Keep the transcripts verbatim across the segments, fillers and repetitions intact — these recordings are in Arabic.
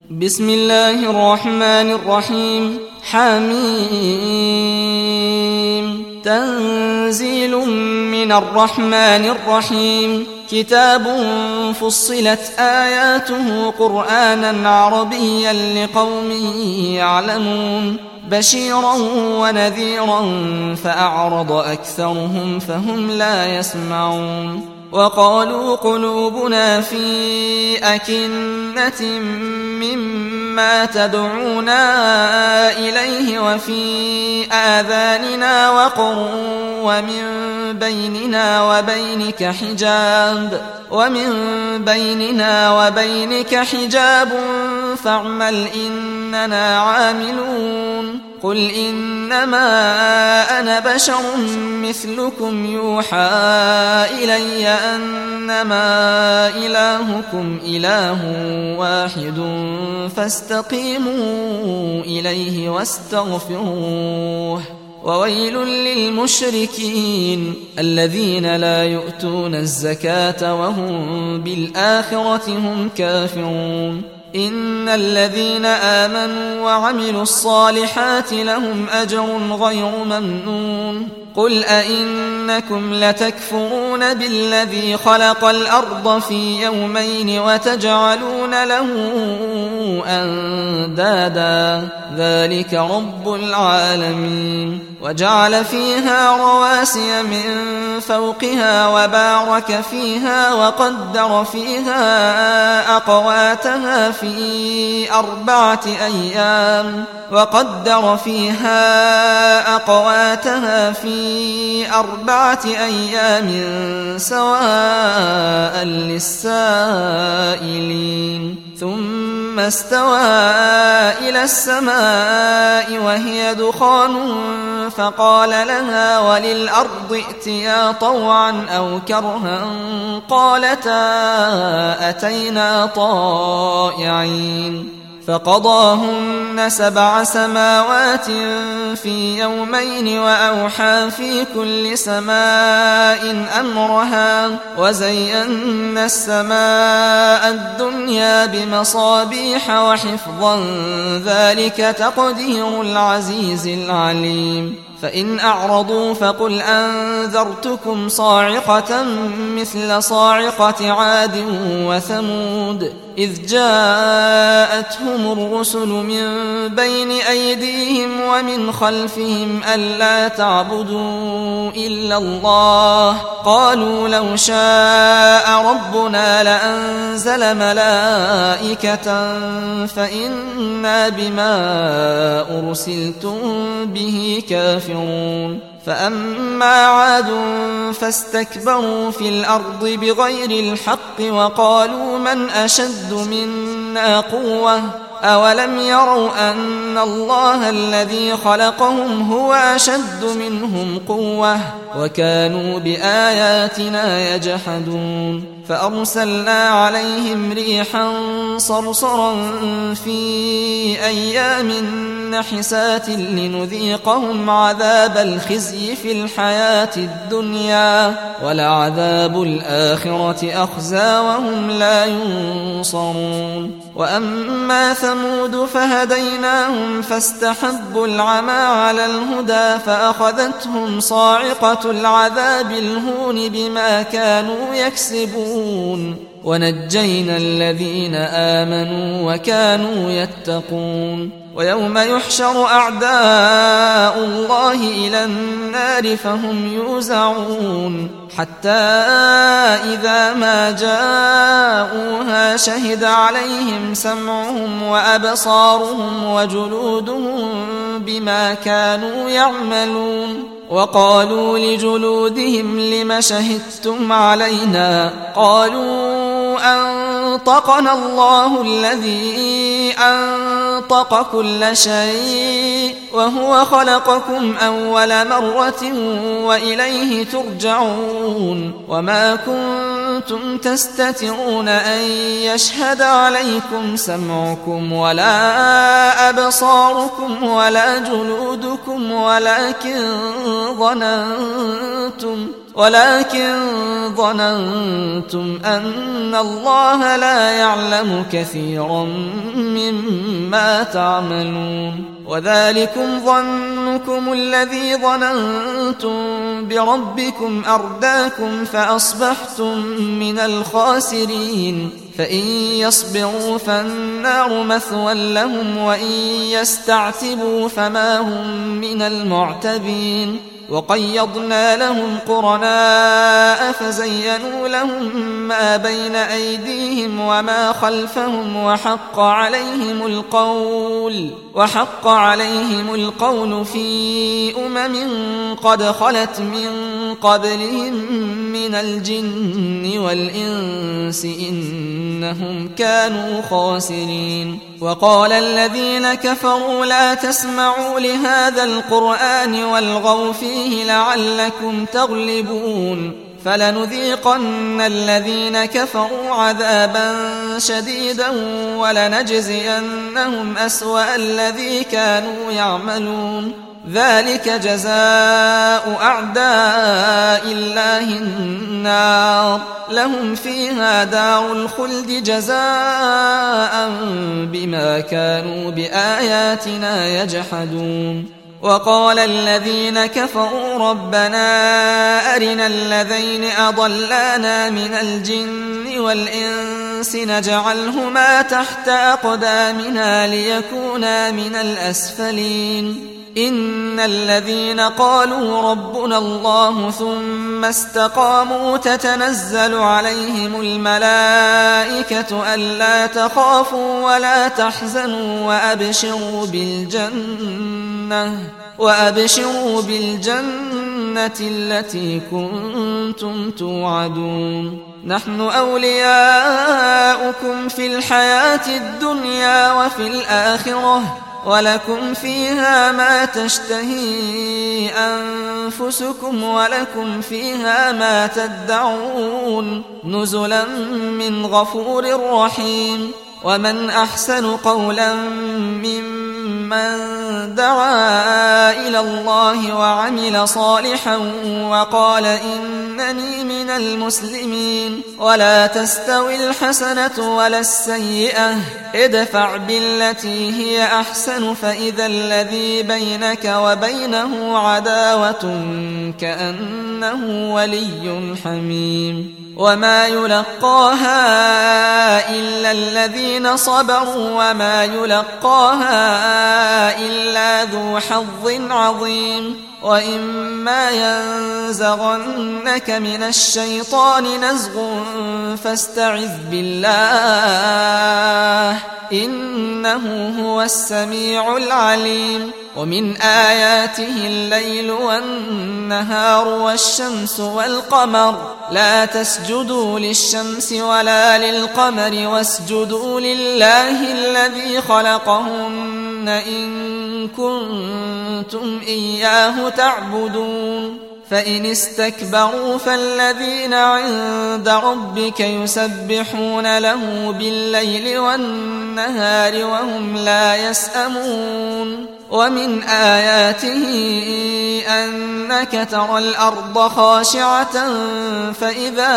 بسم الله الرحمن الرحيم. حميم. تنزيل من الرحمن الرحيم. كتاب فصلت آياته قرآنا عربيا لقوم يعلمون بشيرا ونذيرا فأعرض أكثرهم فهم لا يسمعون. وقالوا قلوبنا في أكنة مما تدعونا إليه وفي آذاننا وقر ومن بيننا وبينك حجاب ومن بيننا وبينك حجاب فاعمل إننا عاملون. قل إنما أنا بشر مثلكم يوحى إلي أنما إلهكم إله واحد فاستقيموا إليه واستغفروه. وويل للمشركين الذين لا يؤتون الزكاة وهم بالآخرة هم كافرون. إن الذين آمنوا وعملوا الصالحات لهم أجر غير ممنون. قل أئنكم لتكفرون بالذي خلق الأرض في يومين وتجعلون له أندادا ذلك رب العالمين. وجعل فيها رواسي من فوقها وبارك فيها وقدر فيها أقواتها في أربعة أيام وقدر فيها أقواتها في أربعة أيام سواء للسائلين. ثم استوى إلى السماء وهي دخان فقال لها وللأرض ائتيا طوعا أو كرها قالتا أتينا طائعين. فقضاهن سبع سماوات في يومين وأوحى في كل سماء أمرها وزينا السماء الدنيا بمصابيح وحفظا ذلك تقدير العزيز العليم. فإن أعرضوا فقل أنذرتكم صاعقة مثل صاعقة عاد وثمود إذ جاءتهم الرسل من بين أيديهم ومن خلفهم ألا تعبدوا إلا الله قالوا لو شاء ربنا لأنزل ملائكة فإنا بما أرسلتم به كافرون. فأما عاد فاستكبروا في الأرض بغير الحق وقالوا من أشد منا قوة أولم يروا أن الله الذي خلقهم هو أشد منهم قوة وكانوا بآياتنا يجحدون. فأرسلنا عليهم ريحا صرصرا في أيام نحسات لنذيقهم عذاب الخزي في الحياة الدنيا ولعذاب الآخرة أخزى وهم لا ينصرون. وأما ثمود فهديناهم فاستحبوا العمى على الهدى فأخذتهم صاعقة العذاب الهون بما كانوا يكسبون. ونجينا الذين آمنوا وكانوا يتقون. ويوم يحشر أعداء الله إلى النار فهم يوزعون حتى إذا ما جاءوها شهد عليهم سمعهم وأبصارهم وجلودهم بما كانوا يعملون. وقالوا لجلودهم لم شهدتم علينا قالوا أنطقنا الله الذي أنطق كل شيء وهو خلقكم أول مرة وإليه ترجعون. وما كنتم تستترون أن يشهد عليكم سمعكم ولا أبصاركم ولا جلودكم ولكن ظننتم ولكن ظننتم أن الله لا يعلم كثيرا مما تعملون وذلكم ظنكم الذي ظننتم بربكم أرداكم فأصبحتم من الخاسرين فإن يصبروا فالنار مثوى لهم وإن يستعتبوا فما هم من المعتبين وقيضنا لهم قرناء فزينوا لهم ما بين أيديهم وما خلفهم وحق عليهم القول وحق عليهم القول في أمم قد خلت من قبلهم من الجن والإنس إنهم كانوا خاسرين وقال الذين كفروا لا تسمعوا لهذا القرآن والغوا فيه لعلكم تغلبون فلنذيقن الذين كفروا عذابا شديدا ولنجزينهم أسوأ الذي كانوا يعملون ذلك جزاء أعداء الله النار لهم فيها دار الخلد جزاء بما كانوا بآياتنا يجحدون وقال الذين كفروا ربنا أرنا الذين أضلانا من الجن والإنس نجعلهما تحت أقدامنا ليكونا من الأسفلين إن الذين قالوا ربنا الله ثم استقاموا تتنزل عليهم الملائكة ألا تخافوا ولا تحزنوا وأبشروا بالجنة وأبشروا بالجنة التي كنتم توعدون نحن أولياؤكم في الحياة الدنيا وفي الآخرة ولكم فيها ما تشتهي أنفسكم ولكم فيها ما تدعون نزلا من غفور رحيم ومن أحسن قولا ممن دعا إلى الله وعمل صالحا وقال إنني من المسلمين ولا تستوي الحسنة ولا السيئة ادفع بالتي هي أحسن فإذا الذي بينك وبينه عداوة كأنه ولي حميم وما يلقاها إلا الذين صبروا وما يلقاها إلا ذو حظ عظيم وإما ينزغنك من الشيطان نزغ فاستعذ بالله إنه هو السميع العليم ومن آياته الليل والنهار والشمس والقمر لا تسجدوا للشمس ولا للقمر واسجدوا لله الذي خلقهن إن كنتم إياه تعبدون فإن استكبروا فالذين عند ربك يسبحون له بالليل والنهار وهم لا يسأمون ومن آياته أنك ترى الأرض خاشعة فإذا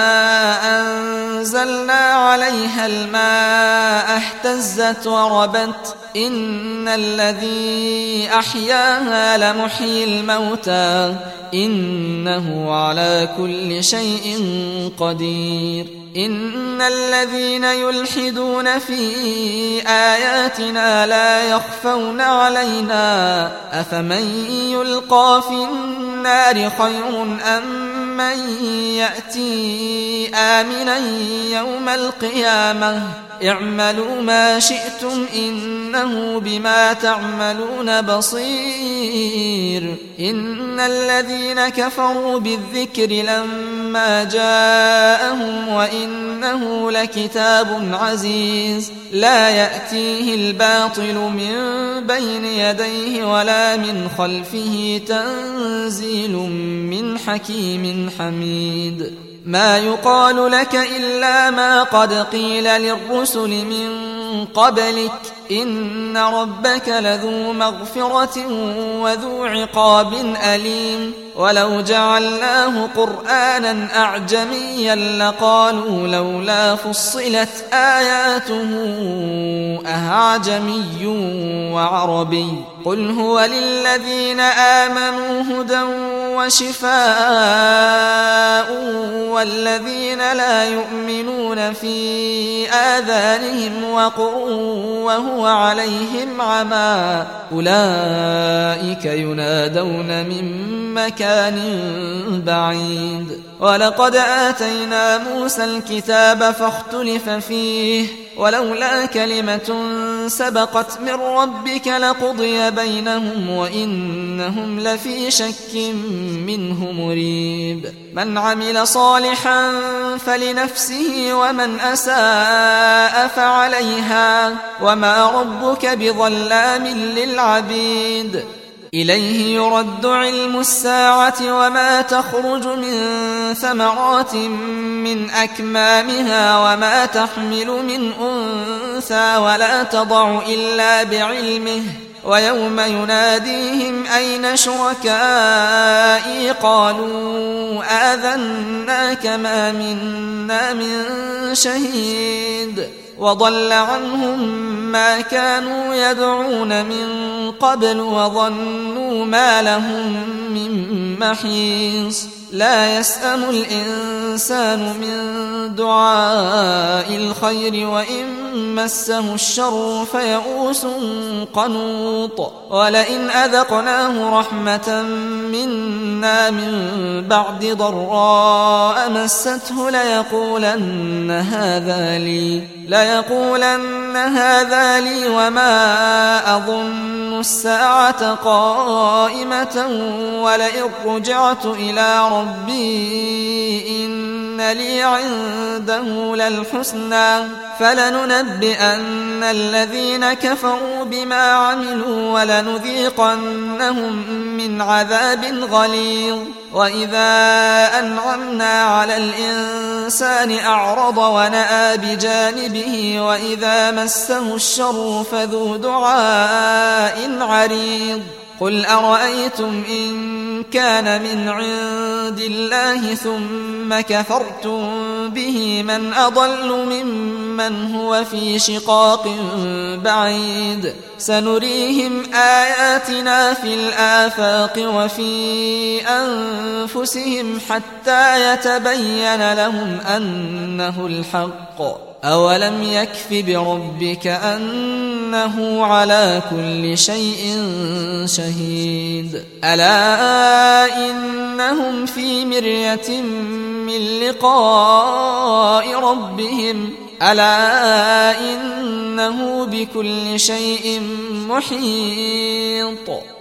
أنزلنا عليها الماء اهتزت وربت إن الذي أحياها لمحيي الموتى إنه على كل شيء قدير إن الذين يلحدون في آياتنا لا يخفون علينا أفمن يلقى في النار خير أم من يأتي آمنا يوم القيامة اعملوا ما شئتم إنه بما تعملون بصير إن الذين كفروا بالذكر لما جاءهم وإنه لكتاب عزيز لا يأتيه الباطل من بين يديه ولا من خلفه تنزيل من حكيم حميد ما يقال لك إلا ما قد قيل للرسل من قبلك إن ربك لذو مغفرة وذو عقاب أليم ولو جعلناه قرآنا أعجميا لقالوا لولا فصلت آياته أعجمي وعربي قل هو للذين آمنوا هدى وشفاء والذين لا يؤمنون في آذانهم وقر وهو عليهم عمى أولئك ينادون من مكان بعيد ولقد آتينا موسى الكتاب فاختلف فيه ولولا كلمة سبقت من ربك لقضي بينهم وإنهم لفي شك منه مريب من عمل صالحا فلنفسه ومن أساء فعليها وما ربك بظلام للعبيد إليه يرد علم الساعة وما تخرج من ثمرات من أكمامها وما تحمل من أنثى ولا تضع إلا بعلمه ويوم يناديهم أين شركائي قالوا آذناك ما منا من شهيد وضل عنهم ما كانوا يدعون من قبل وظنوا ما لهم من محيص لا يسأم الإنسان من دعاء الخير وإن مسه الشر فيئوس قنوط ولئن أذقناه رحمة منا من بعد ضراء مسته ليقولن هذا لي ليقولن هذا لي وما أظن الساعة قائمة ولئن رجعت إلى ربي إن لي عنده للحسنى فلننبئن الذين كفروا بما عملوا ولنذيقنهم من عذاب غليظ وإذا أنعمنا على الإنسان أعرض ونأى بجانبه وإذا مسه الشر فذو دعاء عريض قل أرأيتم إن كان من عند الله ثم كفرتم به من أضل ممن هو في شقاق بعيد سنريهم آياتنا في الآفاق وفي أنفسهم حتى يتبين لهم أنه الحق أولم يكف بربك أنه على كل شيء شهيد ألا إنهم في مرية من لقاء ربهم ألا إنه بكل شيء محيط